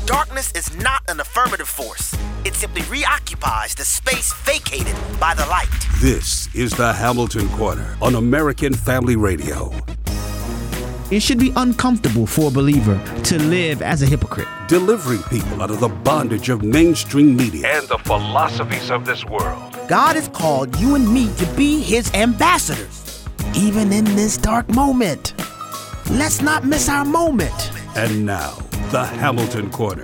Darkness is not an affirmative force. It simply reoccupies the space vacated by the light. This is the Hamilton Corner on American Family Radio. It should be uncomfortable for a believer to live as a hypocrite. Delivering people out of the bondage of mainstream media and the philosophies of this world. God has called you and me to be his ambassadors, even in this dark moment. Let's not miss our moment. And now, the Hamilton Corner.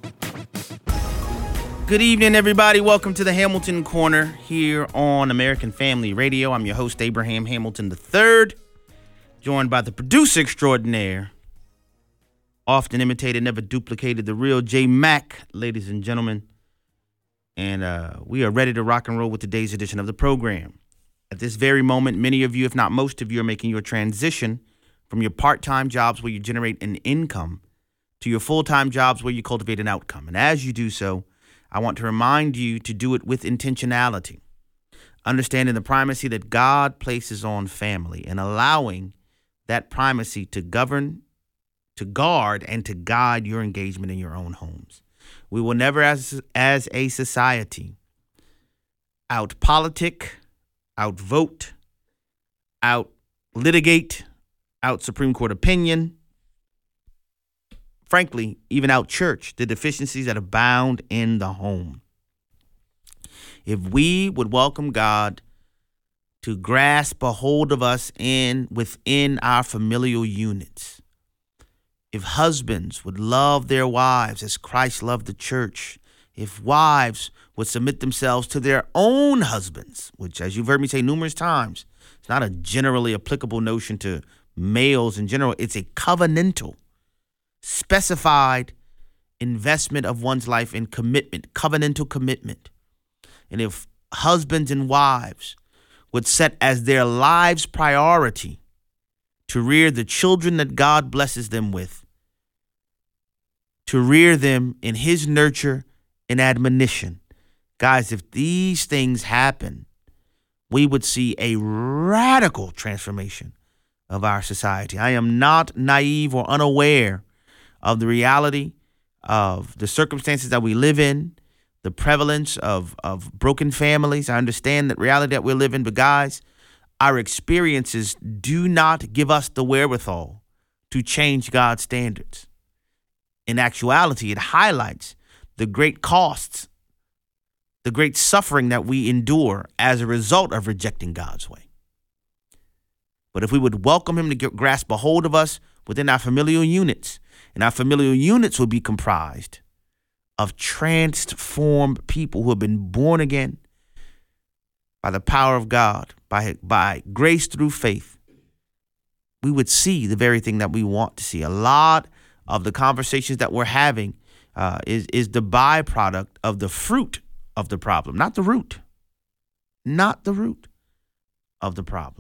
Good evening, everybody. Welcome to the Hamilton Corner here on American Family Radio. I'm your host, Abraham Hamilton III, joined by the producer extraordinaire, often imitated, never duplicated, the real J Mac, ladies and gentlemen. And we are ready to rock and roll with today's edition of the program. At this very moment, many of you, if not most of you, are making your transition from your part-time jobs where you generate an income to your full-time jobs where you cultivate an outcome. And as you do so, I want to remind you to do it with intentionality, understanding the primacy that God places on family and allowing that primacy to govern, to guard, and to guide your engagement in your own homes. We will never, as a society, out-politic, out-vote, out-litigate, out-Supreme Court opinion, frankly, even out-church, the deficiencies that abound in the home. If we would welcome God to grasp a hold of us within our familial units, if husbands would love their wives as Christ loved the church, if wives would submit themselves to their own husbands, which, as you've heard me say numerous times, it's not a generally applicable notion to males in general. It's a covenantal, specified investment of one's life in commitment, covenantal commitment. And if husbands and wives would set as their lives' priority to rear the children that God blesses them with, to rear them in his nurture and admonition. Guys, if these things happen, we would see a radical transformation of our society. I am not naive or unaware of the reality of the circumstances that we live in, the prevalence of broken families. I understand that reality that we live in, but guys, our experiences do not give us the wherewithal to change God's standards. In actuality, it highlights the great costs, the great suffering that we endure as a result of rejecting God's way. But if we would welcome him to grasp a hold of us within our familial units, and our familial units will be comprised of transformed people who have been born again by the power of God, by grace through faith, we would see the very thing that we want to see. A lot of the conversations that we're having is the byproduct of the fruit of the problem, not the root of the problem.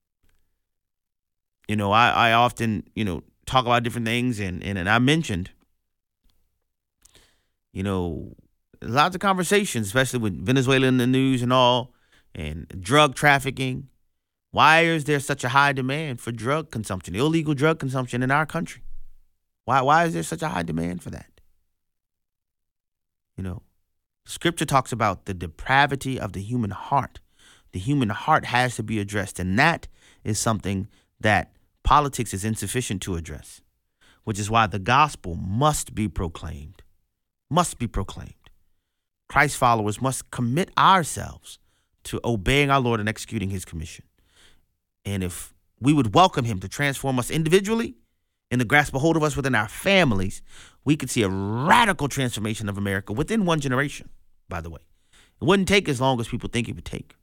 You know, I often, talk about different things, and I mentioned, lots of conversations, especially with Venezuela in the news and all, and drug trafficking. Why is there such a high demand for drug consumption, illegal drug consumption in our country? Why is there such a high demand for that? Scripture talks about the depravity of the human heart. The human heart has to be addressed, and that is something that politics is insufficient to address, which is why the gospel must be proclaimed. Christ followers must commit ourselves to obeying our Lord and executing his commission. And if we would welcome him to transform us individually and to grasp a hold of us within our families, we could see a radical transformation of America within one generation, by the way. It wouldn't take as long as people think it would take.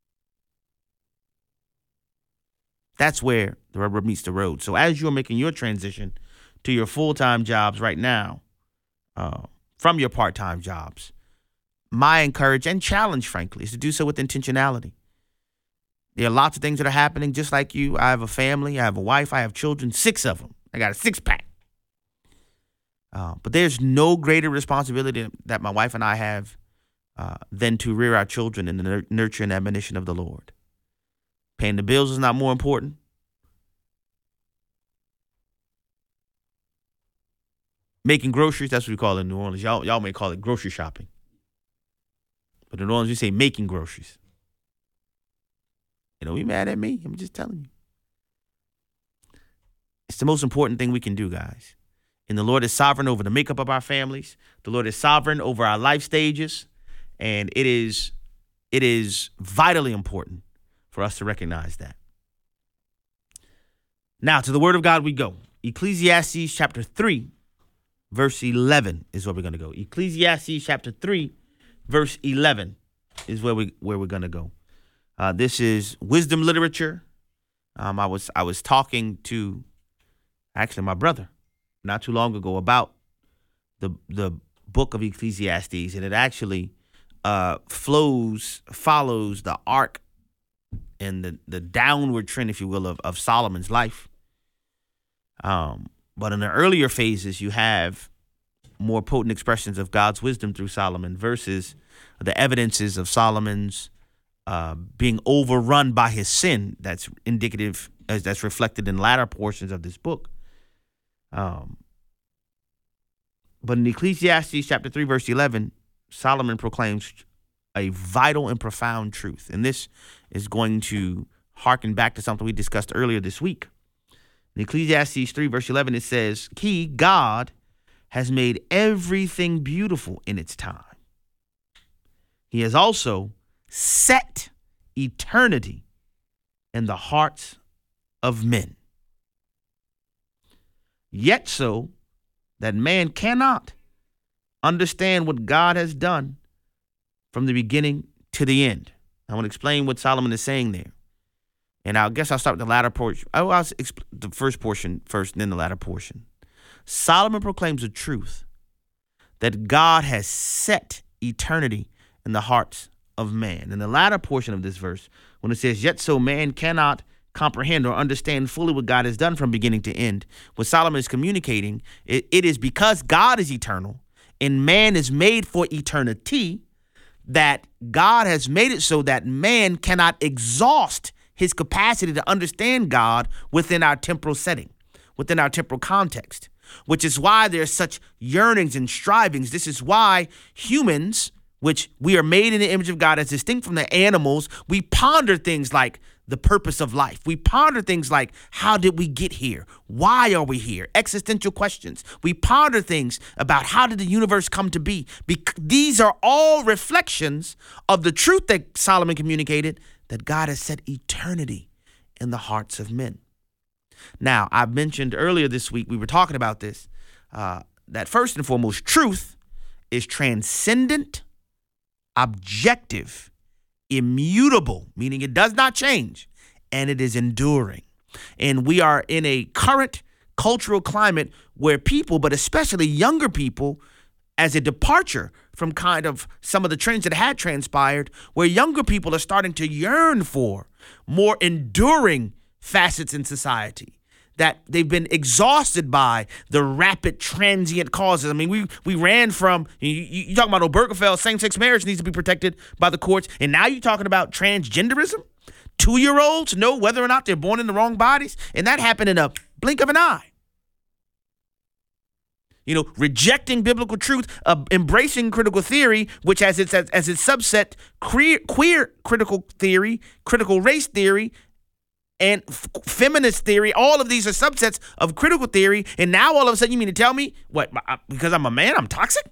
That's where the rubber meets the road. So as you're making your transition to your full-time jobs right now, from your part-time jobs, my encourage and challenge, frankly, is to do so with intentionality. There are lots of things that are happening just like you. I have a family, I have a wife, I have children, 6 of them. I got a 6-pack. But there's no greater responsibility that my wife and I have than to rear our children in the nurture and admonition of the Lord. Paying the bills is not more important. Making groceries, that's what we call it in New Orleans. Y'all may call it grocery shopping. But in New Orleans, we say making groceries. You know, be mad at me. I'm just telling you. It's the most important thing we can do, guys. And the Lord is sovereign over the makeup of our families. The Lord is sovereign over our life stages. And it is vitally important for us to recognize that. Now, to the word of God we go. Ecclesiastes chapter 3, verse 11 is where we're going to go. Ecclesiastes chapter 3, verse 11 is where we're going to go. This is wisdom literature. I was talking to actually my brother not too long ago about the book of Ecclesiastes, and it actually follows the arc and the downward trend, if you will, of Solomon's life. But in the earlier phases, you have more potent expressions of God's wisdom through Solomon versus the evidences of Solomon's being overrun by his sin. That's indicative, as that's reflected in latter portions of this book. But in Ecclesiastes chapter 3, verse 11, Solomon proclaims a vital and profound truth. And this is going to harken back to something we discussed earlier this week. In Ecclesiastes 3, verse 11, it says, God has made everything beautiful in its time. He has also set eternity in the hearts of men. Yet so that man cannot understand what God has done from the beginning to the end. I want to explain what Solomon is saying there. And I guess I'll start with the latter portion. I'll explain the first portion first and then the latter portion. Solomon proclaims the truth that God has set eternity in the hearts of man. In the latter portion of this verse, when it says, yet so man cannot comprehend or understand fully what God has done from beginning to end, what Solomon is communicating, it is because God is eternal and man is made for eternity, that God has made it so that man cannot exhaust his capacity to understand God within our temporal setting, within our temporal context, which is why there's such yearnings and strivings. This is why humans, which we are made in the image of God as distinct from the animals, we ponder things like the purpose of life. We ponder things like, how did we get here? Why are we here? Existential questions. We ponder things about how did the universe come to be? These are all reflections of the truth that Solomon communicated, that God has set eternity in the hearts of men. Now, I mentioned earlier this week, we were talking about this, that first and foremost, truth is transcendent, objective, immutable, meaning it does not change, and it is enduring. And we are in a current cultural climate where people, but especially younger people, as a departure from kind of some of the trends that had transpired, where younger people are starting to yearn for more enduring facets in society, that they've been exhausted by the rapid transient causes. I mean, we ran from, you talking about Obergefell, same-sex marriage needs to be protected by the courts, and now you're talking about transgenderism? 2-year-olds know whether or not they're born in the wrong bodies, and that happened in a blink of an eye. You know, rejecting biblical truth, embracing critical theory, which as its subset, queer critical theory, critical race theory, and feminist theory. All of these are subsets of critical theory. And now all of a sudden you mean to tell me, what, because I'm a man, I'm toxic?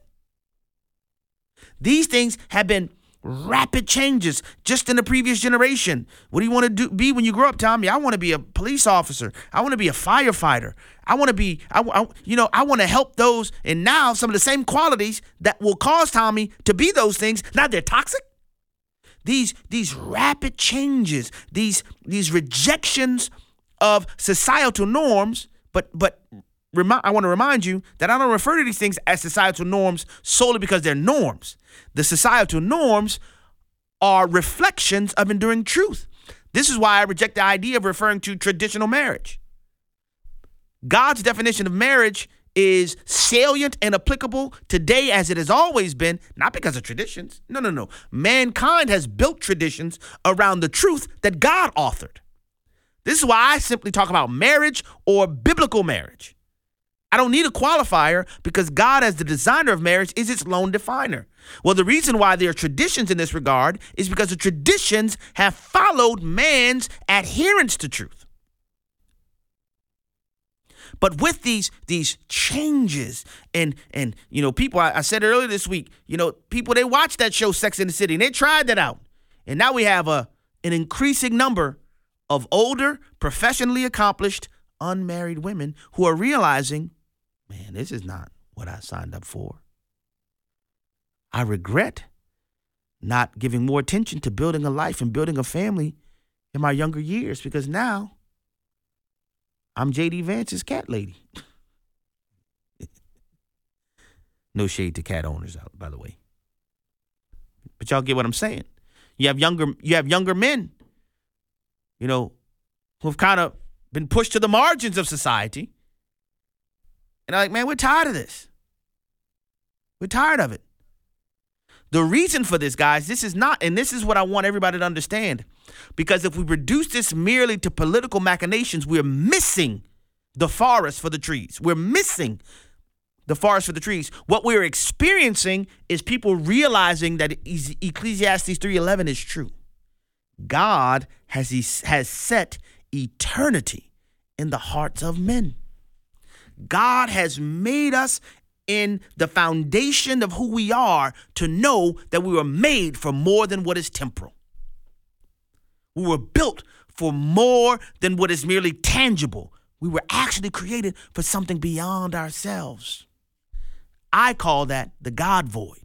These things have been rapid changes just in the previous generation. What do you want to be when you grow up, Tommy? I want to be a police officer. I want to be a firefighter. I want to be, I want to help those. And now some of the same qualities that will cause Tommy to be those things, now they're toxic. These rapid changes, these rejections of societal norms, but I want to remind you that I don't refer to these things as societal norms solely because they're norms. The societal norms are reflections of enduring truth. This is why I reject the idea of referring to traditional marriage. God's definition of marriage is salient and applicable today as it has always been, not because of traditions. No. Mankind has built traditions around the truth that God authored. This is why I simply talk about marriage or biblical marriage. I don't need a qualifier because God, as the designer of marriage, is its lone definer. Well, the reason why there are traditions in this regard is because the traditions have followed man's adherence to truth. But with these changes and people, I said it earlier this week, people, they watch that show Sex and the City and they tried that out. And now we have an increasing number of older, professionally accomplished, unmarried women who are realizing, man, this is not what I signed up for. I regret not giving more attention to building a life and building a family in my younger years because now I'm J.D. Vance's cat lady. No shade to cat owners out, by the way. But y'all get what I'm saying. You have younger men, who have kind of been pushed to the margins of society. And I'm like, man, we're tired of this. We're tired of it. The reason for this, guys, this is what I want everybody to understand. Because if we reduce this merely to political machinations, we're missing the forest for the trees. We're missing the forest for the trees. What we're experiencing is people realizing that Ecclesiastes 3:11 is true. God has set eternity in the hearts of men. God has made us in the foundation of who we are to know that we were made for more than what is temporal. We were built for more than what is merely tangible. We were actually created for something beyond ourselves. I call that the God void.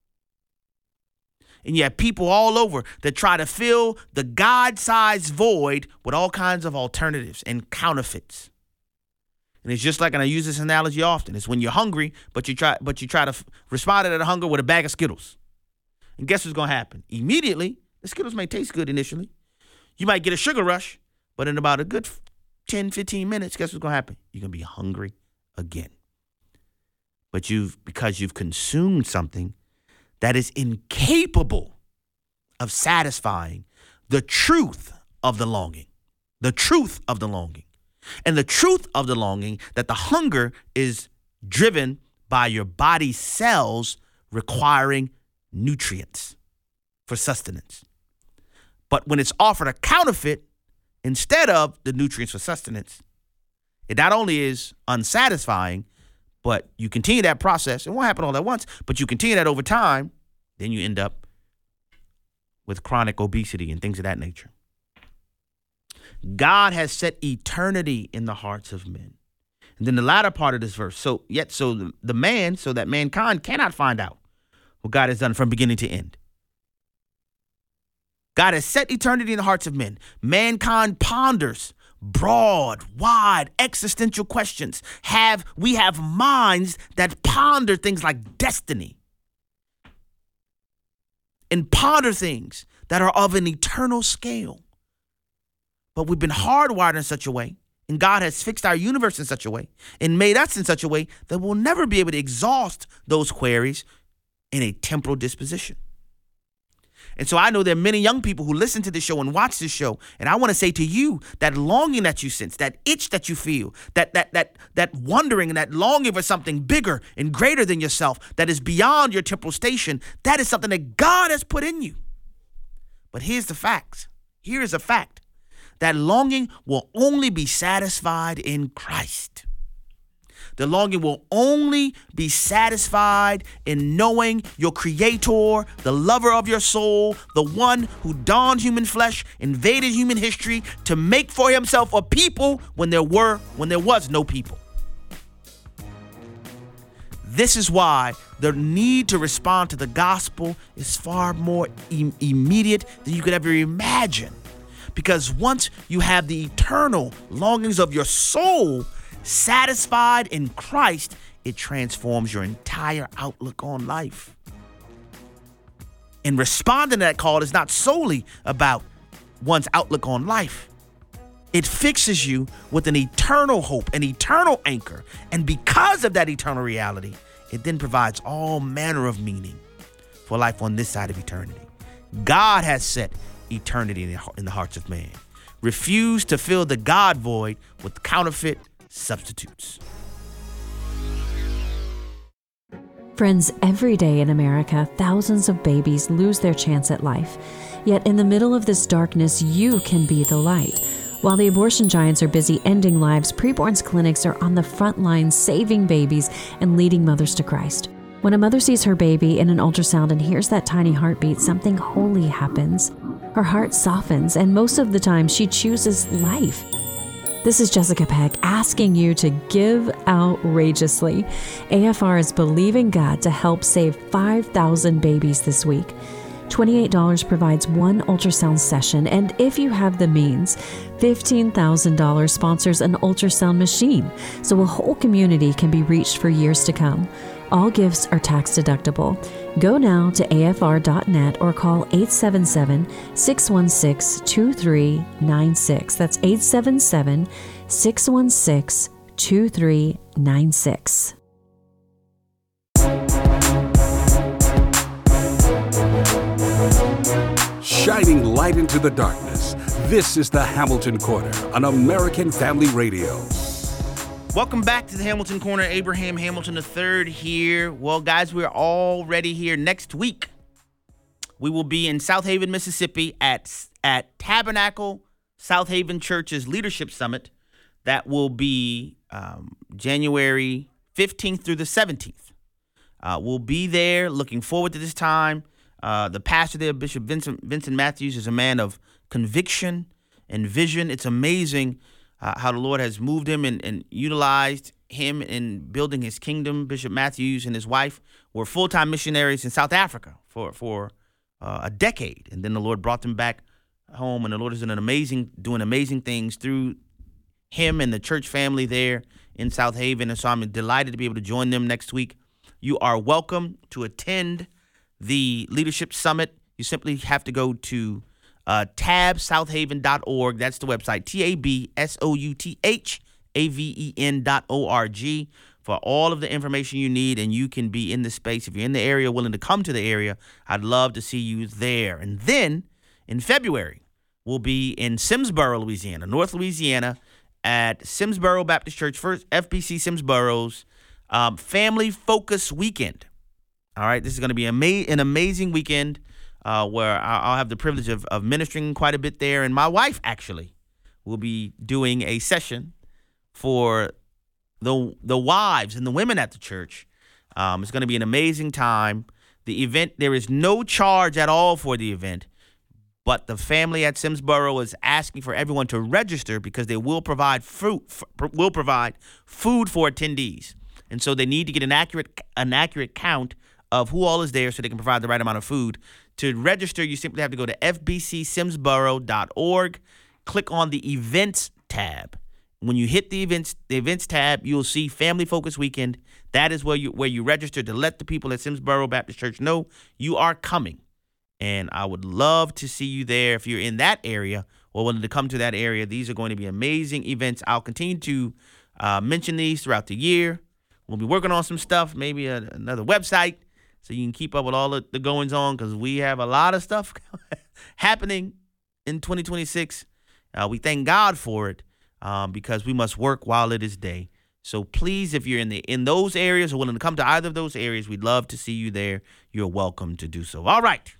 And you have people all over that try to fill the God-sized void with all kinds of alternatives and counterfeits. And it's just like, and I use this analogy often, it's when you're hungry, but you try to respond to that hunger with a bag of Skittles. And guess what's going to happen? Immediately, the Skittles may taste good initially. You might get a sugar rush, but in about a good 10, 15 minutes, guess what's going to happen? You're going to be hungry again. But because you've consumed something that is incapable of satisfying the truth of the longing. The truth of the longing. And the truth of the longing, that the hunger is driven by your body's cells requiring nutrients for sustenance. But when it's offered a counterfeit instead of the nutrients for sustenance, it not only is unsatisfying, but you continue that process. It won't happen all at once, but you continue that over time, then you end up with chronic obesity and things of that nature. God has set eternity in the hearts of men. And then the latter part of this verse, so that mankind cannot find out what God has done from beginning to end. God has set eternity in the hearts of men. Mankind ponders broad, wide, existential questions. We have minds that ponder things like destiny and ponder things that are of an eternal scale. But we've been hardwired in such a way, and God has fixed our universe in such a way and made us in such a way that we'll never be able to exhaust those queries in a temporal disposition. And so I know there are many young people who listen to this show and watch this show. And I want to say to you, that longing that you sense, that itch that you feel, that wondering and that longing for something bigger and greater than yourself, that is beyond your temporal station, that is something that God has put in you. But here's the facts. Here is a fact. That longing will only be satisfied in Christ. The longing will only be satisfied in knowing your Creator, the lover of your soul, the one who donned human flesh, invaded human history to make for himself a people when there was no people. This is why the need to respond to the gospel is far more immediate than you could ever imagine. Because once you have the eternal longings of your soul satisfied in Christ, it transforms your entire outlook on life. And responding to that call is not solely about one's outlook on life. It fixes you with an eternal hope, an eternal anchor. And because of that eternal reality, it then provides all manner of meaning for life on this side of eternity. God has set eternity in the hearts of man. Refuse to fill the God void with counterfeit substitutes. Friends, every day in America, thousands of babies lose their chance at life. Yet in the middle of this darkness, you can be the light. While the abortion giants are busy ending lives, preborn's clinics are on the front lines saving babies and leading mothers to Christ. When a mother sees her baby in an ultrasound and hears that tiny heartbeat, something holy happens. Her heart softens, and most of the time she chooses life. This is Jessica Peck asking you to give outrageously. AFR is believing God to help save 5,000 babies this week. $28 provides one ultrasound session, and if you have the means, $15,000 sponsors an ultrasound machine, so a whole community can be reached for years to come. All gifts are tax deductible. Go now to afr.net or call 877-616-2396. That's 877-616-2396. Shining light into the darkness. This is the Hamilton Corner on American Family Radio. Welcome back to the Hamilton Corner. Abraham Hamilton III here. Well, guys, we're already here. Next week, we will be in South Haven, Mississippi at Tabernacle South Haven Church's Leadership Summit. That will be January 15th through the 17th. We'll be there. Looking forward to this time. The pastor there, Bishop Vincent Matthews, is a man of conviction and vision. It's amazing how the Lord has moved him and utilized him in building his kingdom. Bishop Matthews and his wife were full-time missionaries in South Africa for a decade. And then the Lord brought them back home, and the Lord is doing amazing things through him and the church family there in South Haven. And so I'm delighted to be able to join them next week. You are welcome to attend the Leadership Summit. You simply have to go to tabsouthaven.org. That's the website, tabsouthaven.org, for all of the information you need, and you can be in the space. If you're in the area, willing to come to the area, I'd love to see you there. And then in February, we'll be in Simsboro, Louisiana, North Louisiana, at Simsboro Baptist Church, first FBC Simsboro's Family Focus Weekend. All right, this is going to be an amazing weekend where I'll have the privilege of ministering quite a bit there. And my wife, actually, will be doing a session for the wives and the women at the church. It's going to be an amazing time. The event, there is no charge at all for the event, but the family at Simsboro is asking for everyone to register because they will provide food for attendees. And so they need to get an accurate count of who all is there so they can provide the right amount of food. To register, you simply have to go to fbcsimsboro.org, click on the events tab. When you hit the events tab, you'll see Family Focus Weekend. That is where you register to let the people at Simsboro Baptist Church know you are coming. And I would love to see you there if you're in that area or willing to come to that area. These are going to be amazing events. I'll continue to mention these throughout the year. We'll be working on some stuff, maybe another website, so you can keep up with all the goings on, because we have a lot of stuff happening in 2026. We thank God for it because we must work while it is day. So please, if you're in those areas or willing to come to either of those areas, we'd love to see you there. You're welcome to do so. All right.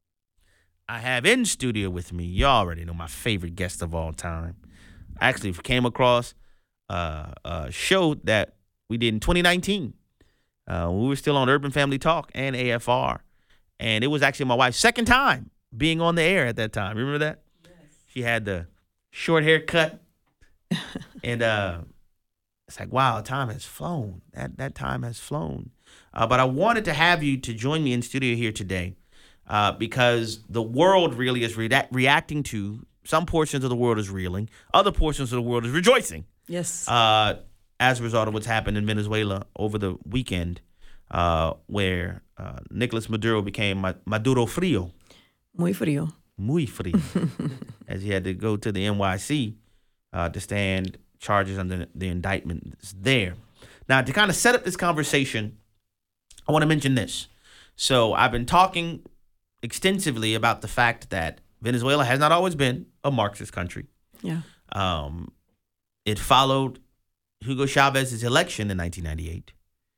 I have in studio with me, you already know, my favorite guest of all time. I actually came across a show that we did in 2019. We were still on Urban Family Talk and AFR. And it was actually my wife's second time being on the air at that time. Remember that? Yes. She had the short haircut. And it's like, wow, time has flown. That time has flown. But I wanted to have you to join me in studio here today because the world really is reacting to, some portions of the world is reeling, other portions of the world is rejoicing. Yes. As a result of what's happened in Venezuela over the weekend, where Nicolas Maduro became Maduro Frio. Muy frío. Muy frío. As he had to go to the NYC to stand charges under the indictment there. Now, to kind of set up this conversation, I want to mention this. So I've been talking extensively about the fact that Venezuela has not always been a Marxist country. Yeah. It followed Hugo Chavez's election in 1998.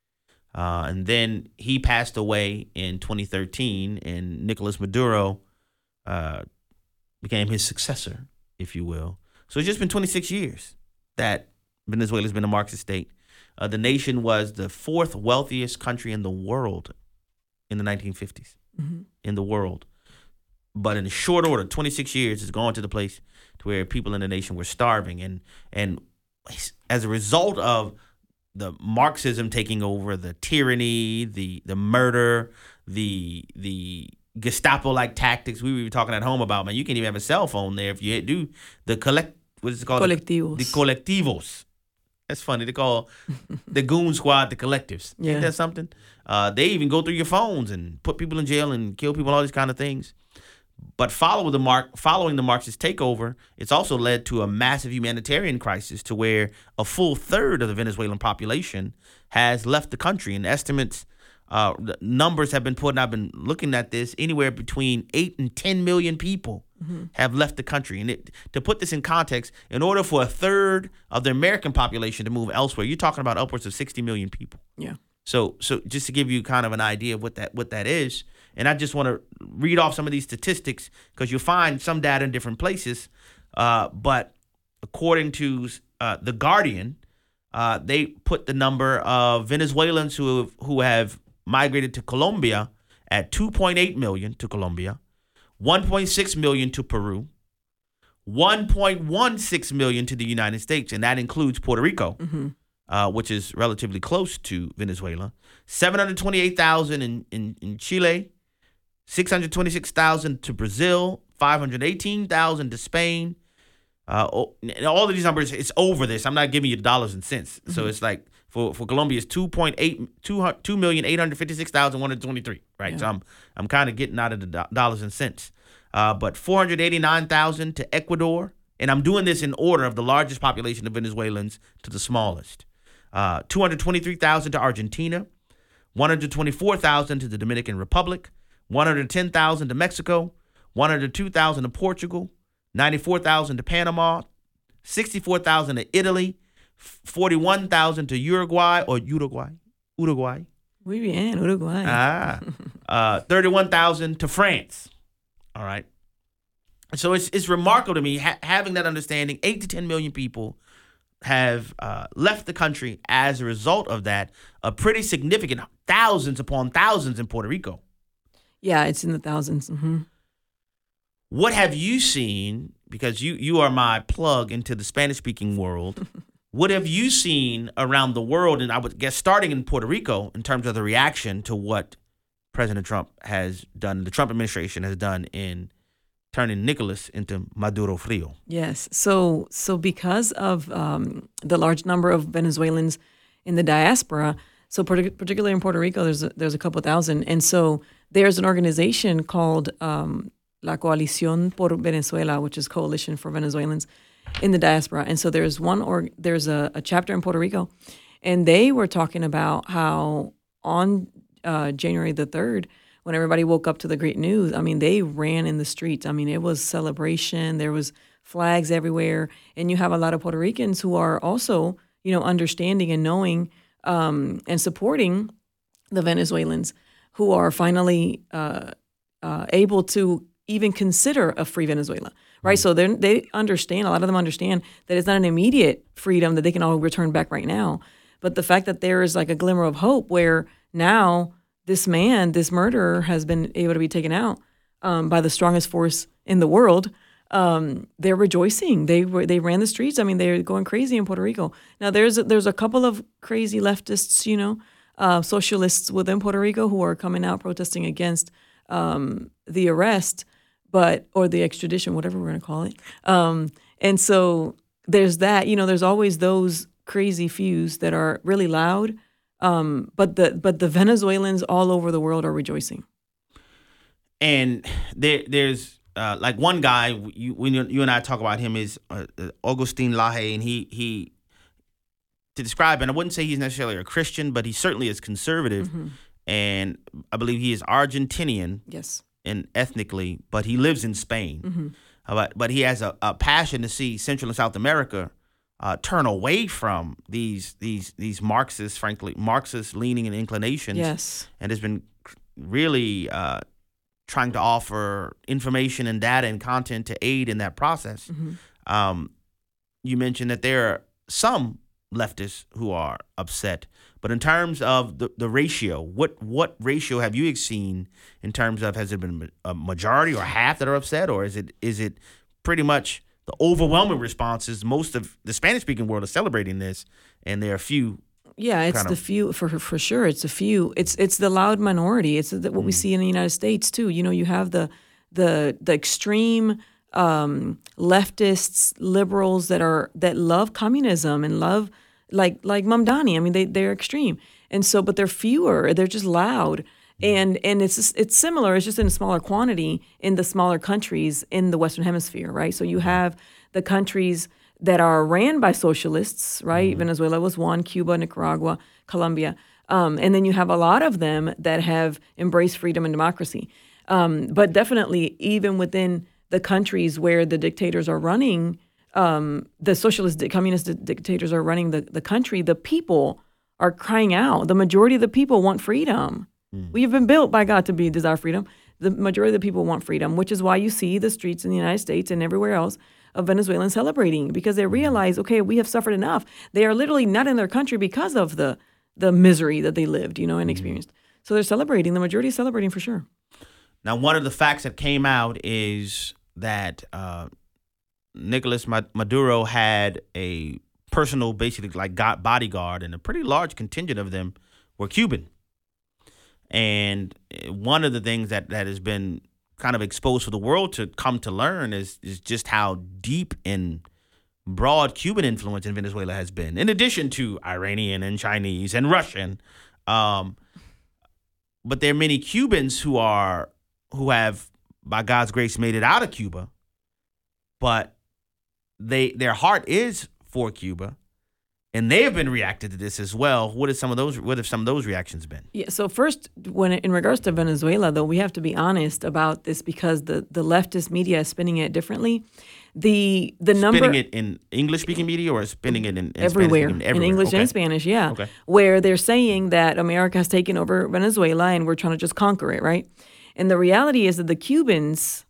And then he passed away in 2013, and Nicolas Maduro became his successor, if you will. So it's just been 26 years that Venezuela's been a Marxist state. The nation was the fourth wealthiest country in the world in the 1950s, in the world. But in short order, 26 years, it's gone to the place to where people in the nation were starving. And as a result of the Marxism taking over, the tyranny, the murder, the Gestapo-like tactics we were talking at home about, man, you can't even have a cell phone there if you do what is it called? Colectivos. The colectivos. That's funny. They call the goon squad the collectives. Yeah. Ain't that something? They even go through your phones and put people in jail and kill people, all these kind of things. But following the Marxist takeover, it's also led to a massive humanitarian crisis to where a full third of the Venezuelan population has left the country. And estimates, the numbers have been put, and I've been looking at this, anywhere between 8 and 10 million people have left the country. And to put this in context, in order for a third of the American population to move elsewhere, you're talking about upwards of 60 million people. Yeah. So just to give you kind of an idea of what that is, and I just want to read off some of these statistics because you'll find some data in different places. But according to The Guardian, they put the number of Venezuelans who have migrated to Colombia at 2.8 million to Colombia, 1.6 million to Peru, 1.16 million to the United States, and that includes Puerto Rico, which is relatively close to Venezuela, 728,000 in Chile, 626,000 to Brazil, 518,000 to Spain. All of these numbers, it's over this. I'm not giving you dollars and cents. So it's like for Colombia, it's 2,856,123, right? Yeah. So I'm kind of getting out of the dollars and cents. But 489,000 to Ecuador, and I'm doing this in order of the largest population of Venezuelans to the smallest. 223,000 to Argentina, 124,000 to the Dominican Republic, 110,000 to Mexico, 102,000 to Portugal, 94,000 to Panama, 64,000 to Italy, 41,000 to Uruguay. Muy bien, Uruguay. 31,000 to France. All right. So it's remarkable to me having that understanding. 8 to 10 million people have left the country as a result of that. A pretty significant thousands upon thousands in Puerto Rico. Yeah, it's in the thousands. What have you seen, because you are my plug into the Spanish-speaking world, what have you seen around the world, and I would guess starting in Puerto Rico, in terms of the reaction to what President Trump has done, the Trump administration has done in turning Nicolas into Maduro Frio? Yes. So because of the large number of Venezuelans in the diaspora, so particularly in Puerto Rico, there's a couple thousand, and so there's an organization called La Coalición por Venezuela, which is Coalition for Venezuelans in the diaspora. And so there's a chapter in Puerto Rico, and they were talking about how on January the 3rd, when everybody woke up to the great news, I mean, they ran in the streets. I mean, it was celebration. There was flags everywhere. And you have a lot of Puerto Ricans who are also, understanding and knowing and supporting the Venezuelans who are finally able to even consider a free Venezuela, right? So they understand, a lot of them understand that it's not an immediate freedom that they can all return back right now. But the fact that there is like a glimmer of hope where now this murderer has been able to be taken out by the strongest force in the world, they're rejoicing. They ran the streets. I mean, they're going crazy in Puerto Rico. Now, there's a couple of crazy leftists, socialists within Puerto Rico who are coming out protesting against the arrest, or the extradition, whatever we're going to call it. And so there's that. There's always those crazy fews that are really loud. But the Venezuelans all over the world are rejoicing. And there's like one guy when you and I talk about him is Augustin Laje, and he to describe, and I wouldn't say he's necessarily a Christian, but he certainly is conservative, and I believe he is Argentinian. Yes. And ethnically, but he lives in Spain. But he has a passion to see Central and South America turn away from these Marxist, frankly, Marxist leaning and inclinations. Yes. And has been really trying to offer information and data and content to aid in that process. You mentioned that there are some leftists who are upset, but in terms of the ratio, what ratio have you seen in terms of, has it been a majority or half that are upset, or is it pretty much the overwhelming response is most of the Spanish-speaking world is celebrating this, and there are a few? Yeah, it's the few for sure. It's a few. It's the loud minority. It's what we see in the United States too. You know, you have the extreme leftists, liberals that love communism and love like Mamdani. I mean, they're extreme, and so but they're fewer. They're just loud, and it's similar. It's just in a smaller quantity in the smaller countries in the Western Hemisphere, right? So you have the countries that are ran by socialists, right? Venezuela was one, Cuba, Nicaragua, Colombia. And then you have a lot of them that have embraced freedom and democracy. But definitely, even within the countries where the dictators are running, the socialist, communist dictators are running the country, the people are crying out. The majority of the people want freedom. We have been built by God to desire freedom. The majority of the people want freedom, which is why you see the streets in the United States and everywhere else of Venezuelans celebrating, because they realize, okay, we have suffered enough. They are literally not in their country because of the misery that they lived, and experienced. So they're celebrating. The majority is celebrating for sure. Now, one of the facts that came out is that Nicolas Maduro had a personal, basically like bodyguard, and a pretty large contingent of them were Cuban. And one of the things that has been kind of exposed for the world to come to learn is just how deep and broad Cuban influence in Venezuela has been, in addition to Iranian and Chinese and Russian. But there are many Cubans who have, by God's grace, made it out of Cuba, but their heart is for Cuba. And they have been reacted to this as well. What have some of those reactions been? Yeah. So first, in regards to Venezuela, though, we have to be honest about this because the leftist media is spinning it differently. The number spinning it in English speaking media or spinning it in everywhere, Spanish, in English and Spanish, yeah. Okay. Where they're saying that America has taken over Venezuela and we're trying to just conquer it, right? And the reality is that the Cubans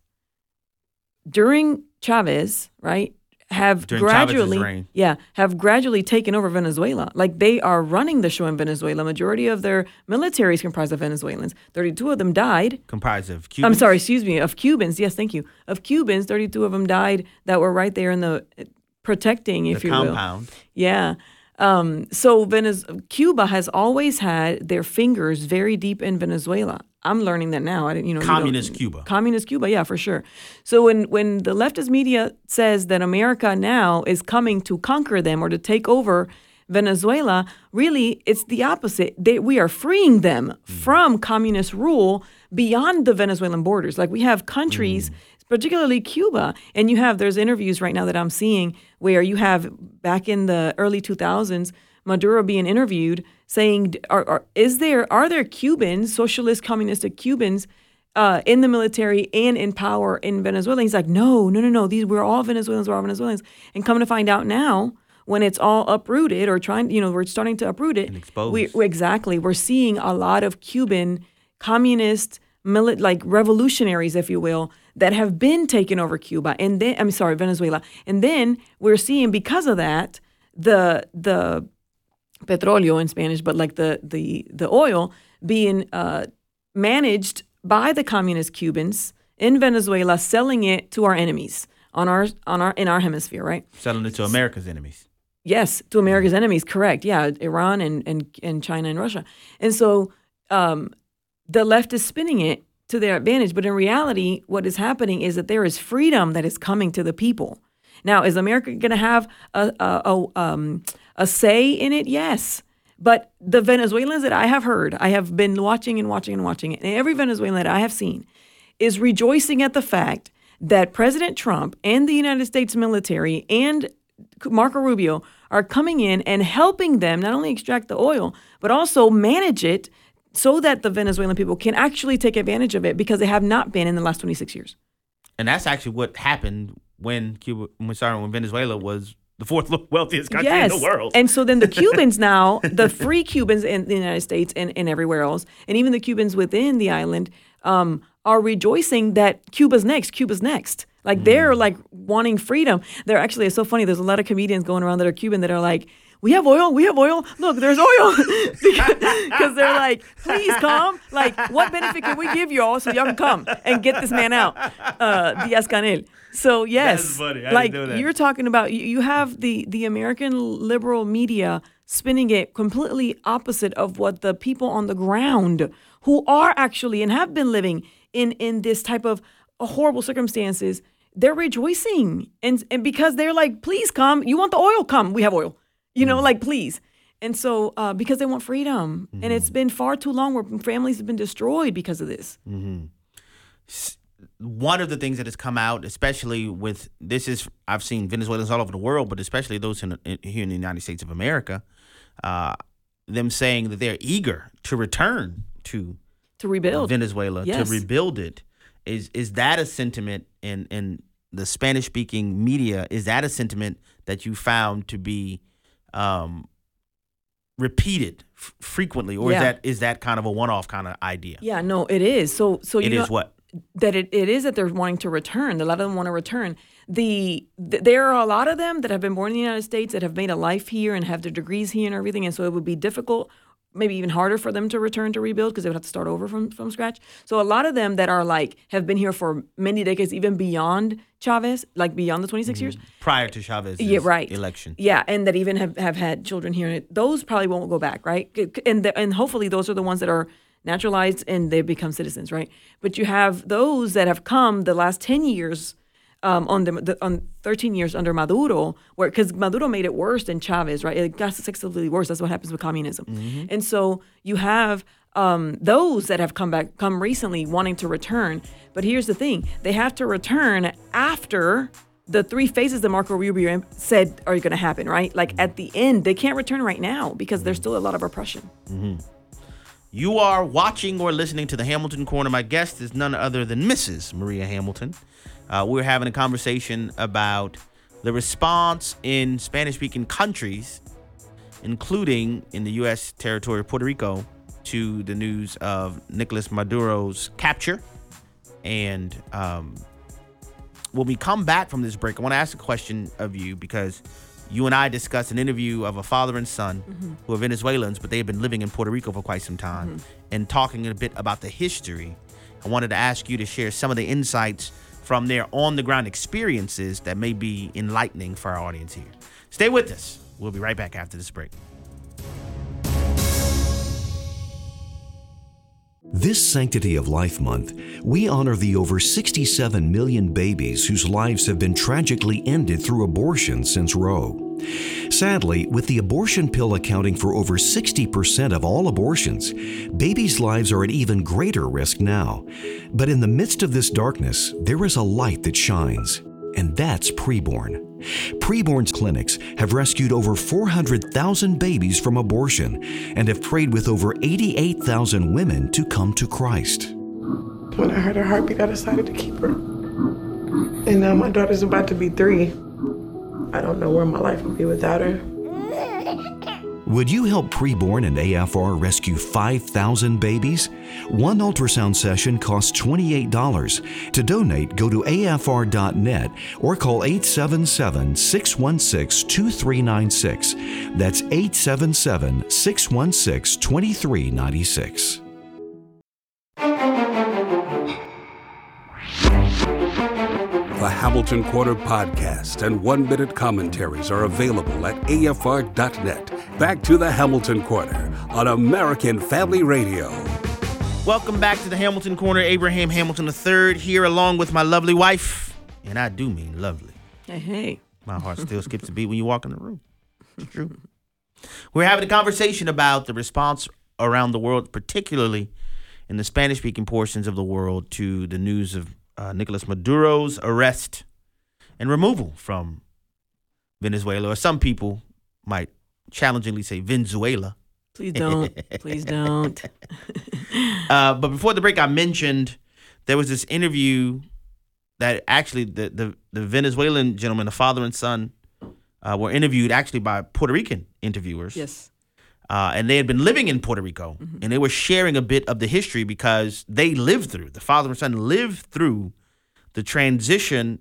during Chavez, right, have gradually taken over Venezuela. Like they are running the show in Venezuela. Majority of their military is comprised of Venezuelans. 32 of them died. Comprised of Cubans? I'm sorry, excuse me, of Cubans. Yes, thank you. Of Cubans, 32 of them died that were right there in the protecting, if you will. The compound. Yeah. So Cuba has always had their fingers very deep in Venezuela. I'm learning that now. I didn't, Communist Cuba. Communist Cuba, yeah, for sure. So when the leftist media says that America now is coming to conquer them or to take over Venezuela, really it's the opposite. We are freeing them from communist rule beyond the Venezuelan borders. Like we have countries, particularly Cuba, and there's interviews right now that I'm seeing where you have back in the early 2000s, Maduro being interviewed saying, are there Cubans, socialist, communistic Cubans in the military and in power in Venezuela? And he's like, no. We're all Venezuelans. And come to find out now, when it's all uprooted or we're starting to uproot it. And expose. We're seeing a lot of Cuban communist, revolutionaries, if you will, that have been taking over Venezuela. And then we're seeing, because of that, the petróleo in Spanish, but like the oil being managed by the communist Cubans in Venezuela, selling it to our enemies in our hemisphere, right? Selling it to America's enemies. Yes, to America's enemies, correct. Yeah, Iran and China and Russia. And so the left is spinning it to their advantage, but in reality, what is happening is that there is freedom that is coming to the people. Now, is America going to have a say in it? Yes. But the Venezuelans that I have heard, I have been watching and every Venezuelan that I have seen is rejoicing at the fact that President Trump and the United States military and Marco Rubio are coming in and helping them not only extract the oil, but also manage it so that the Venezuelan people can actually take advantage of it, because they have not been in the last 26 years. And that's actually what happened when Venezuela was the fourth wealthiest country in the world. And so then the Cubans now, the free Cubans in the United States and everywhere else, and even the Cubans within the island, are rejoicing that Cuba's next. Like they're like wanting freedom. They're actually, it's so funny. There's a lot of comedians going around that are Cuban that are like, we have oil. Look, there's oil. Because they're like, please come. Like, what benefit can we give y'all so y'all can come and get this man out, Diaz-Canel. So, yes. That's funny. I didn't know that. You're talking about, you have the American liberal media spinning it completely opposite of what the people on the ground who are actually and have been living in this type of horrible circumstances, they're rejoicing. And because they're like, please come. You want the oil? Come. We have oil. Like, please. And so because they want freedom. Mm-hmm. And it's been far too long where families have been destroyed because of this. Mm-hmm. One of the things that has come out, especially with I've seen Venezuelans all over the world, but especially those here in the United States of America, them saying that they're eager to return to rebuild Venezuela, yes. to rebuild it. Is that a sentiment in the Spanish-speaking media? Is that a sentiment that you found to be repeated frequently, or is that kind of a one-off kind of idea? Yeah, no, it is. So it is what? That it is that they're wanting to return. A lot of them want to return. There are a lot of them that have been born in the United States that have made a life here and have their degrees here and everything, and so it would be difficult, maybe even harder for them to return to rebuild because they would have to start over from scratch. So a lot of them that are like have been here for many decades, even beyond Chavez, like beyond the 26 years. Prior to Chavez's election. Yeah, and that even have had children here. Those probably won't go back, right? And hopefully those are the ones that are naturalized and they become citizens, right? But you have those that have come the last 10 years on 13 years under Maduro, because Maduro made it worse than Chavez, right? It got successively worse. That's what happens with communism. Mm-hmm. And so you have those that have come recently wanting to return. But here's the thing. They have to return after the 3 phases that Marco Rubio said are going to happen, right? Like at the end, they can't return right now because there's still a lot of oppression. Mm-hmm. You are watching or listening to the Hamilton Corner. My guest is none other than Mrs. Maria Hamilton. We're having a conversation about the response in Spanish-speaking countries, including in the U.S. territory of Puerto Rico, to the news of Nicolas Maduro's capture. And when we come back from this break, I want to ask a question of you because you and I discussed an interview of a father and son mm-hmm. who are Venezuelans, but they've been living in Puerto Rico for quite some time mm-hmm. and talking a bit about the history. I wanted to ask you to share some of the insights from their on-the-ground experiences that may be enlightening for our audience here. Stay with us. We'll be right back after this break. This Sanctity of Life Month, we honor the over 67 million babies whose lives have been tragically ended through abortion since Roe. Sadly, with the abortion pill accounting for over 60% of all abortions, babies' lives are at even greater risk now. But in the midst of this darkness, there is a light that shines, and that's preborn. Preborn's clinics have rescued over 400,000 babies from abortion and have prayed with over 88,000 women to come to Christ. When I heard her heartbeat, I decided to keep her. And now my daughter's about to be 3. I don't know where my life would be without her. Would you help Preborn and AFR rescue 5,000 babies? One ultrasound session costs $28. To donate, go to afr.net or call 877-616-2396. That's 877-616-2396. The Hamilton Corner podcast and 1-minute commentaries are available at afr.net. Back to the Hamilton Corner on American Family Radio. Welcome back to the Hamilton Corner. Abraham Hamilton III here along with my lovely wife. And I do mean lovely. Hey. My heart still skips a beat when you walk in the room. It's true. We're having a conversation about the response around the world, particularly in the Spanish-speaking portions of the world, to the news of Nicolas Maduro's arrest and removal from Venezuela, or some people might challengingly say Venezuela. Please don't. Please don't. But before the break, I mentioned there was this interview that actually the Venezuelan gentleman, the father and son, were interviewed actually by Puerto Rican interviewers. Yes. And they had been living in Puerto Rico, and they were sharing a bit of the history because they lived through, the father and son lived through the transition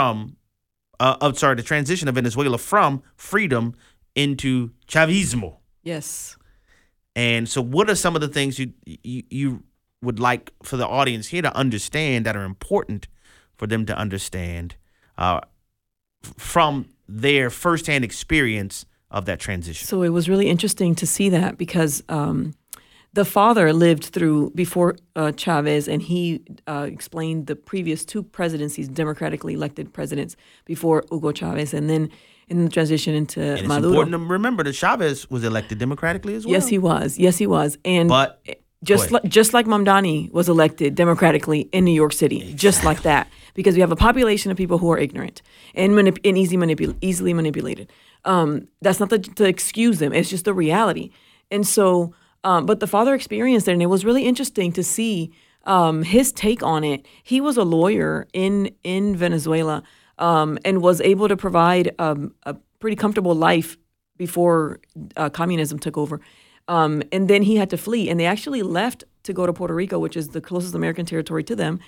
the transition of Venezuela from freedom into Chavismo. Yes. And so what are some of the things you would like for the audience here to understand that are important for them to understand from their firsthand experience of that transition? So it was really interesting to see that because the father lived through before Chavez, and he explained the previous two presidencies, democratically elected presidents before Hugo Chavez, and then in the transition into and Maduro. It's important to remember that Chavez was elected democratically as well. Yes, he was. Yes, he was. And But just like Mamdani was elected democratically in New York City, just like that, because we have a population of people who are ignorant and easily manipulated. That's not to excuse them. It's just the reality. And so, but the father experienced it, and it was really interesting to see his take on it. He was a lawyer in Venezuela and was able to provide a pretty comfortable life before communism took over. And then he had to flee, and they actually left to go to Puerto Rico, which is the closest American territory to them.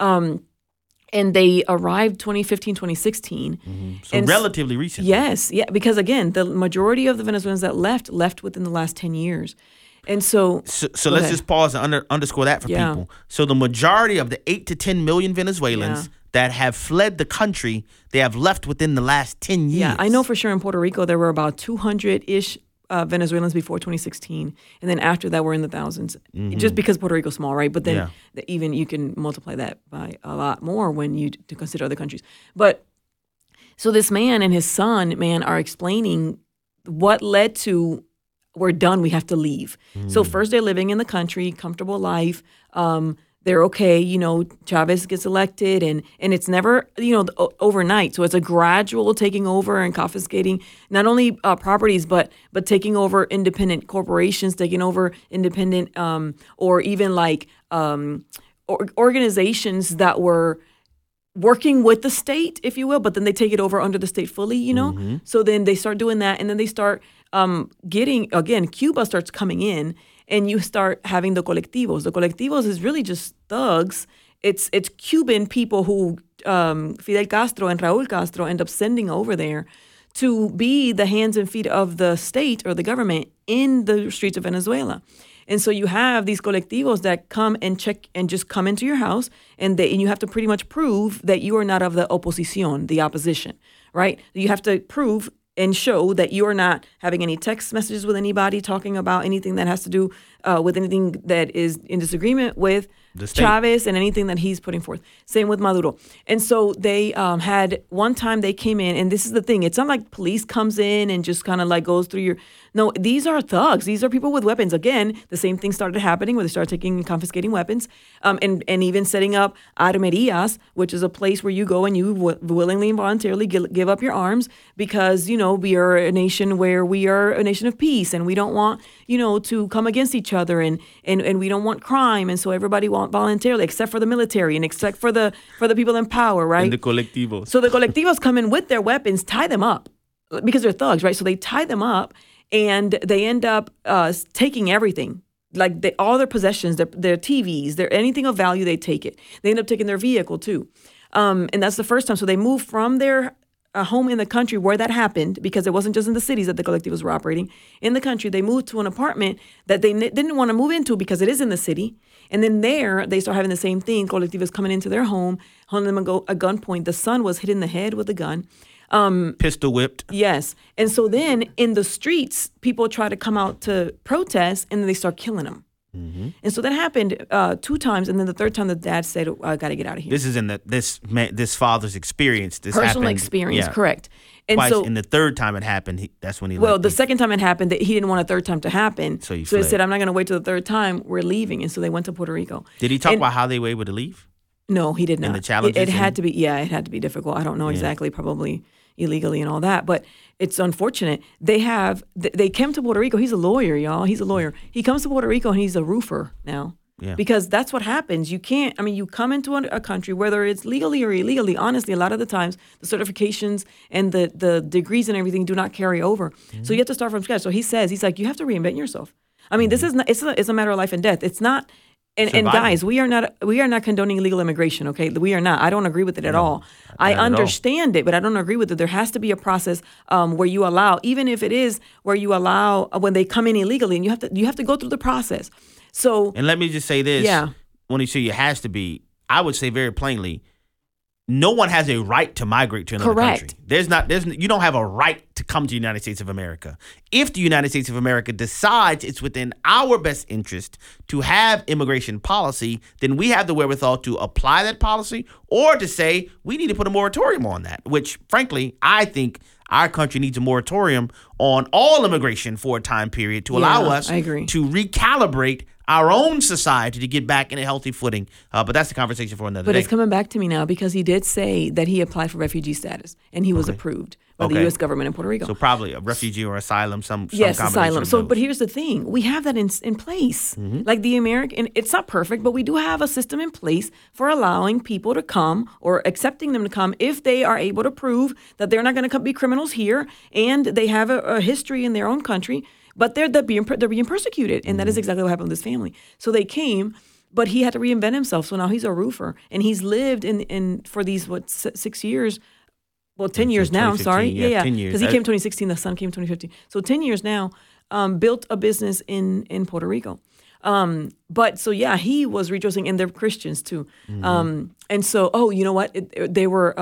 And they arrived 2015, 2016. Mm-hmm. So relatively recent. Yes, yeah, because again, the majority of the Venezuelans that left within the last 10 years. And so let's just pause and underscore that for people. So the majority of the 8 to 10 million Venezuelans that have fled the country, they have left within the last 10 years. Yeah, I know for sure in Puerto Rico there were about 200-ish Venezuelans before 2016, and then after that we're in the thousands, just because Puerto Rico's small, right? But then even you can multiply that by a lot more when you to consider other countries. But so this man and his son, are explaining what led to we're done, we have to leave. So first they're living in the country, comfortable life. They're okay, Chavez gets elected and it's never, overnight. So it's a gradual taking over and confiscating not only properties, but taking over independent corporations, taking over independent or even like organizations that were working with the state, if you will, but then they take it over under the state fully, So then they start doing that, and then they start Cuba starts coming in, and you start having the colectivos. The colectivos is really just thugs. It's Cuban people who Fidel Castro and Raúl Castro end up sending over there to be the hands and feet of the state or the government in the streets of Venezuela. And so you have these colectivos that come and check and just come into your house, and you have to pretty much prove that you are not of the oposición, the opposition, right? You have to prove and show that you are not having any text messages with anybody talking about anything that has to do with anything that is in disagreement with Chavez and anything that he's putting forth. Same with Maduro. And so they had one time they came in, and this is the thing. It's not like police comes in and just kind of like goes through your... No, these are thugs. These are people with weapons. Again, the same thing started happening where they started taking and confiscating weapons and even setting up armerias, which is a place where you go and you willingly and voluntarily give up your arms because, we are a nation where we are a nation of peace and we don't want, to come against each other and we don't want crime. And so everybody wants voluntarily, except for the military and except for the people in power, right? And the colectivos. So the colectivos come in with their weapons, tie them up because they're thugs, right? So they tie them up and they end up taking everything. Like all their possessions, their TVs, anything of value, they take it. They end up taking their vehicle too. And that's the first time. So they move from their home in the country where that happened, because it wasn't just in the cities that the colectivos were operating. In the country, they moved to an apartment that they didn't want to move into because it is in the city. And then there, they start having the same thing. Colectivos coming into their home, holding them at gunpoint. The son was hit in the head with a gun. Pistol whipped. Yes. And so then in the streets, people try to come out to protest, and then they start killing them. Mm-hmm. And so that happened 2 times, and then the third time the dad said, "I got to get out of here." This is in this father's experience. This personal happened, experience, correct? And twice. So, and the third time it happened, that's when he. Well, the second time it happened, he didn't want a third time to happen. So he said, "I'm not going to wait till the third time. We're leaving." And so they went to Puerto Rico. Did he talk about how they were able to leave? No, he did not. And the challenges. It had to be. Yeah, it had to be difficult. I don't know exactly. Probably illegally and all that, but it's unfortunate. They came to Puerto Rico. He's a lawyer, y'all. He's a lawyer. He comes to Puerto Rico and he's a roofer now. Yeah. Because that's what happens. You can't, you come into a country, whether it's legally or illegally, honestly, a lot of the times, the certifications and the degrees and everything do not carry over. So you have to start from scratch. So he's like, you have to reinvent yourself. This is not, it's a matter of life and death. It's not, and guys, we are not condoning illegal immigration, okay? We are not. I don't agree with it at all. I understand it, but I don't agree with it. There has to be a process where you allow, even if it is where you allow when they come in illegally, and you have to go through the process. So, and let me just say this. Yeah. When you say it has to be, I would say very plainly, no one has a right to migrate to another country. You don't have a right to come to the United States of America. If the United States of America decides it's within our best interest to have immigration policy, then we have the wherewithal to apply that policy or to say we need to put a moratorium on that, which frankly, I think our country needs a moratorium on all immigration for a time period to allow us to recalibrate our own society to get back in a healthy footing. But that's the conversation for another day. But it's coming back to me now because he did say that he applied for refugee status and he was approved by the U.S. government in Puerto Rico. So probably a refugee or asylum, some yes, combination asylum. of So, those. but here's the thing: we have that in place. Like the American, it's not perfect, but we do have a system in place for allowing people to come or accepting them to come if they are able to prove that they're not going to be criminals here and they have a history in their own country. But they're being persecuted, and that is exactly what happened with this family. So they came, but he had to reinvent himself. So now he's a roofer, and he's lived in for these 6 years, well 10 years now. I'm sorry, 10 years. Because he came 2016, the son came 2015. So 10 years now, built a business in Puerto Rico. But so yeah, he was rejoicing, and they're Christians too. And so you know what? They were.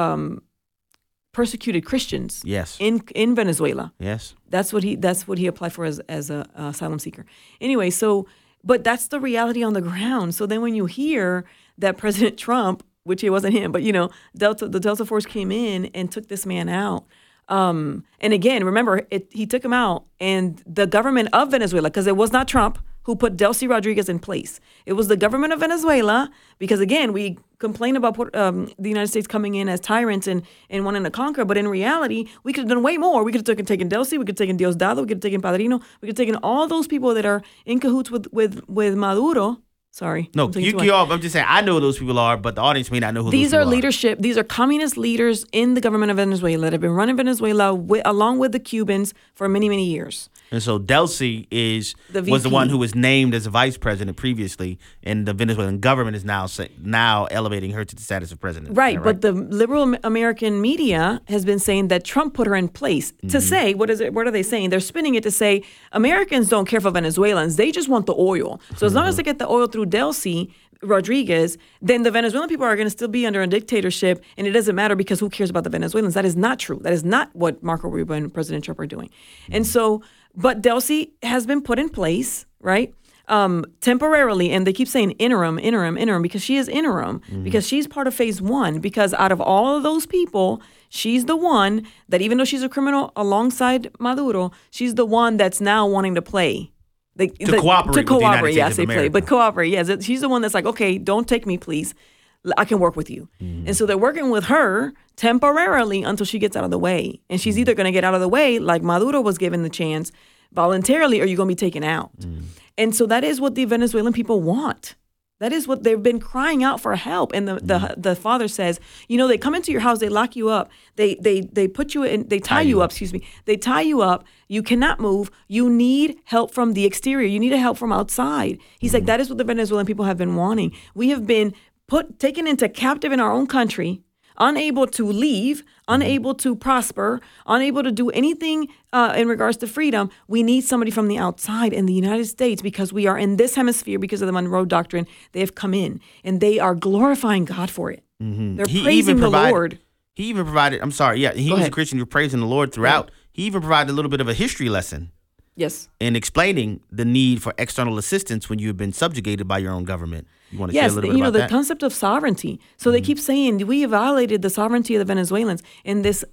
Persecuted Christians. Yes. In Venezuela. Yes. That's what he applied for as a asylum seeker. Anyway, but that's the reality on the ground. So then when you hear that President Trump, which it wasn't him, but the Delta Force came in and took this man out. And again, remember, he took him out, and the government of Venezuela, because it was not Trump who put Delcy Rodriguez in place. It was the government of Venezuela, because again, we complain about the United States coming in as tyrants and wanting to conquer, but in reality, we could have done way more. We could have taken Delcy, we could have taken Diosdado, we could have taken Padrino, we could have taken all those people that are in cahoots with Maduro. Sorry. No, I'm just saying, I know who those people are, but the audience may not know who these those people are. Leadership. These are communist leaders in the government of Venezuela that have been running Venezuela along with the Cubans for many, many years. And so Delcy was the one who was named as a vice president previously, and the Venezuelan government is now elevating her to the status of president. Right, but the liberal American media has been saying that Trump put her in place to say, what are they saying? They're spinning it to say Americans don't care for Venezuelans. They just want the oil. So as long as they get the oil through Delcy Rodriguez, then the Venezuelan people are going to still be under a dictatorship, and it doesn't matter because who cares about the Venezuelans? That is not true. That is not what Marco Rubio and President Trump are doing. And so, but Delcy has been put in place, right? Temporarily, and they keep saying interim, because she is interim, because she's part of phase one, because out of all of those people, she's the one that, even though she's a criminal alongside Maduro, she's the one that's now wanting to play. To cooperate with the United States of America. But cooperate, yes. She's the one that's like, okay, don't take me, please. I can work with you. And so they're working with her temporarily until she gets out of the way. And she's either going to get out of the way, like Maduro was given the chance, voluntarily, or you're going to be taken out. And so that is what the Venezuelan people want. That is what they've been crying out for help. And the father says, they come into your house, they lock you up, they put you in, they tie you up, they tie you up, you cannot move, you need help from the exterior, you need help from outside. He's like, that is what the Venezuelan people have been wanting. We have been taken into captive in our own country, unable to leave, unable to prosper, unable to do anything in regards to freedom. We need somebody from the outside. In the United States, because we are in this hemisphere, because of the Monroe Doctrine, they have come in and they are glorifying God for it. They're praising the Lord. He even provided, I'm sorry, he was a Christian who praising the Lord throughout. Yeah. He even provided a little bit of a history lesson. Yes. In explaining the need for external assistance when you've been subjugated by your own government. You want to share a little bit about that? Yes, the concept of sovereignty. So they keep saying, we violated the sovereignty of the Venezuelans. And this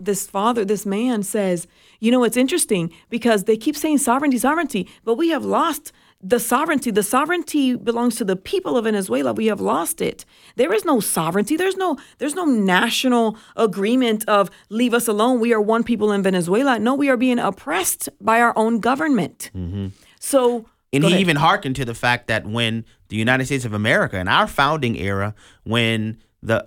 man says, it's interesting because they keep saying sovereignty, but we have lost the sovereignty. The sovereignty belongs to the people of Venezuela. We have lost it. There is no sovereignty. There's no national agreement of leave us alone. We are one people in Venezuela. No, we are being oppressed by our own government. So And Go he ahead. even hearkened to the fact that when the United States of America, in our founding era, when the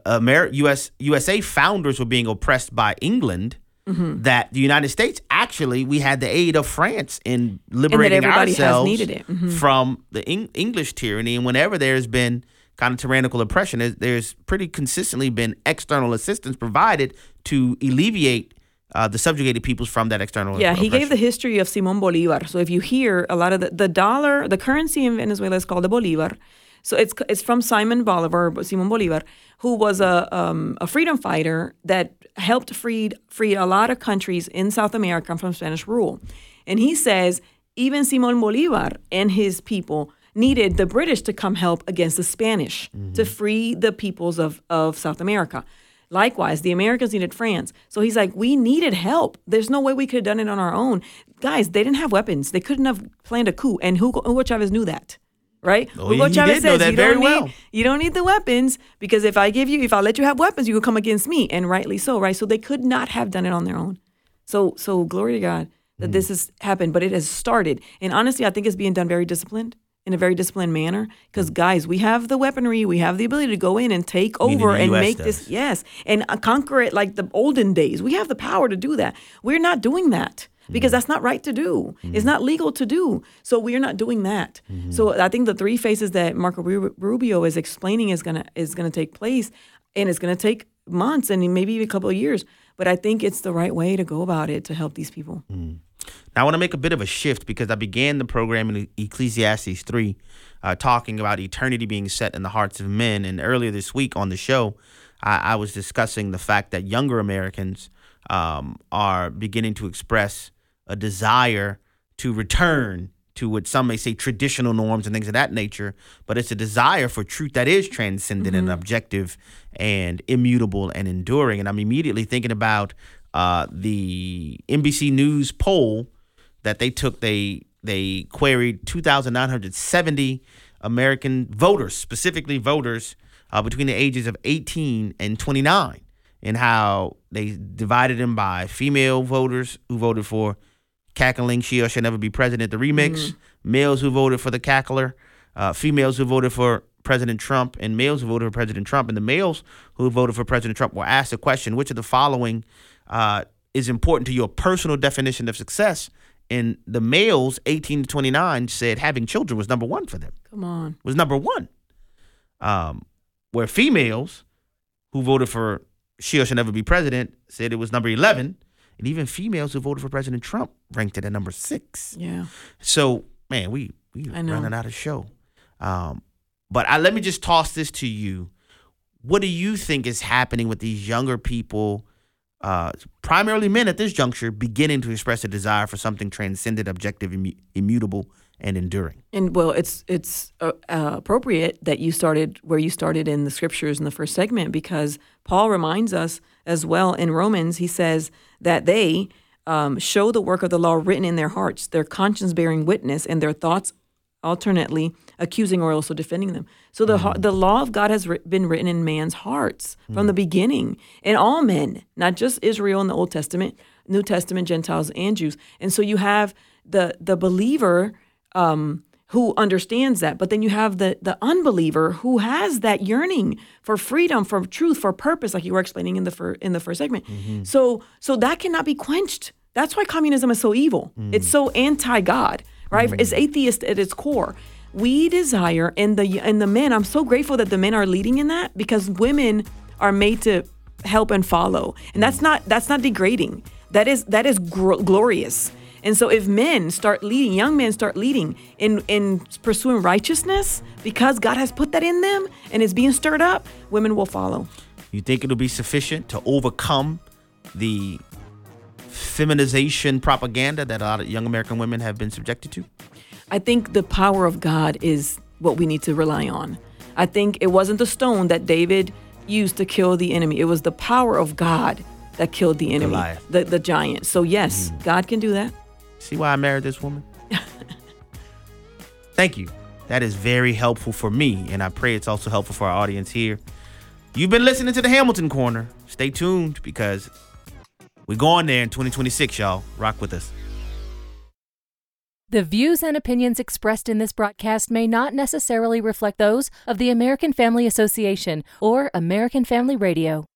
USA founders were being oppressed by England, that the United States, actually, we had the aid of France in liberating everybody has ourselves needed it. from the English tyranny. And whenever there's been kind of tyrannical oppression, there's pretty consistently been external assistance provided to alleviate the subjugated peoples from that external Yeah, oppression. he gave the history of Simón Bolívar. So if you hear a lot of the dollar, the currency in Venezuela is called the Bolívar. So it's from Simón Bolívar, who was a freedom fighter that helped free a lot of countries in South America from Spanish rule. And he says even Simón Bolívar and his people needed the British to come help against the Spanish to free the peoples of South America. Likewise, the Americans needed France. So he's like, we needed help. There's no way we could have done it on our own. Guys, they didn't have weapons. They couldn't have planned a coup. And Hugo Chavez knew that, right? Oh, Hugo he Chavez did know says, that very well. You don't need the weapons because if I let you have weapons, you will come against me. And rightly so, right? So they could not have done it on their own. So glory to God that this has happened, but it has started. And honestly, I think it's being done in a very disciplined manner. Because guys, we have the weaponry, we have the ability to go in and take over and US make does. this, yes, and conquer it like the olden days. We have the power to do that. We're not doing that because that's not right to do. It's not legal to do. So we're not doing that. So I think the three phases that Marco Rubio is explaining is gonna take place, and it's gonna take months and maybe even a couple of years. But I think it's the right way to go about it to help these people. Now, I want to make a bit of a shift because I began the program in Ecclesiastes 3 talking about eternity being set in the hearts of men. And earlier this week on the show, I was discussing the fact that younger Americans are beginning to express a desire to return to what some may say traditional norms and things of that nature, but it's a desire for truth that is transcendent and objective and immutable and enduring. And I'm immediately thinking about the NBC News poll that they took. They queried 2,970 American voters, specifically voters between the ages of 18 and 29, and how they divided them by female voters who voted for Cackling She or Shall Never Be President, the remix, males who voted for the Cackler, females who voted for President Trump, and males who voted for President Trump. And the males who voted for President Trump were asked a question: which of the following is important to your personal definition of success? And the males, 18 to 29, said having children was number one for them. Come on. Was number one. Where females who voted for She or Shall Never Be President said it was number 11. And even females who voted for President Trump ranked it at number 6. Yeah. So, man, we running out of show. But let me just toss this to you. What do you think is happening with these younger people, primarily men at this juncture, beginning to express a desire for something transcendent, objective, immutable, and enduring? And well, it's appropriate that you started where you started in the scriptures in the first segment, because Paul reminds us as well in Romans. He says that they show the work of the law written in their hearts, their conscience bearing witness, and their thoughts alternately accusing or also defending them. So the law of God has been written in man's hearts from the beginning, and all men, not just Israel in the Old Testament, New Testament, Gentiles and Jews. And so you have the believer who understands that, but then you have the unbeliever who has that yearning for freedom, for truth, for purpose, like you were explaining in the first segment. So that cannot be quenched. That's why communism is so evil. It's so anti-God, right? It's atheist at its core. We desire, and the men, I'm so grateful that the men are leading in that, because women are made to help and follow, and that's not degrading. That is glorious. And so if men start leading, young men start leading in pursuing righteousness, because God has put that in them and it's being stirred up, women will follow. You think it'll be sufficient to overcome the feminization propaganda that a lot of young American women have been subjected to? I think the power of God is what we need to rely on. I think it wasn't the stone that David used to kill the enemy. It was the power of God that killed the enemy, the giant. So yes, God can do that. See why I married this woman? Thank you. That is very helpful for me, and I pray it's also helpful for our audience here. You've been listening to the Hamilton Corner. Stay tuned, because we're going there in 2026, y'all. Rock with us. The views and opinions expressed in this broadcast may not necessarily reflect those of the American Family Association or American Family Radio.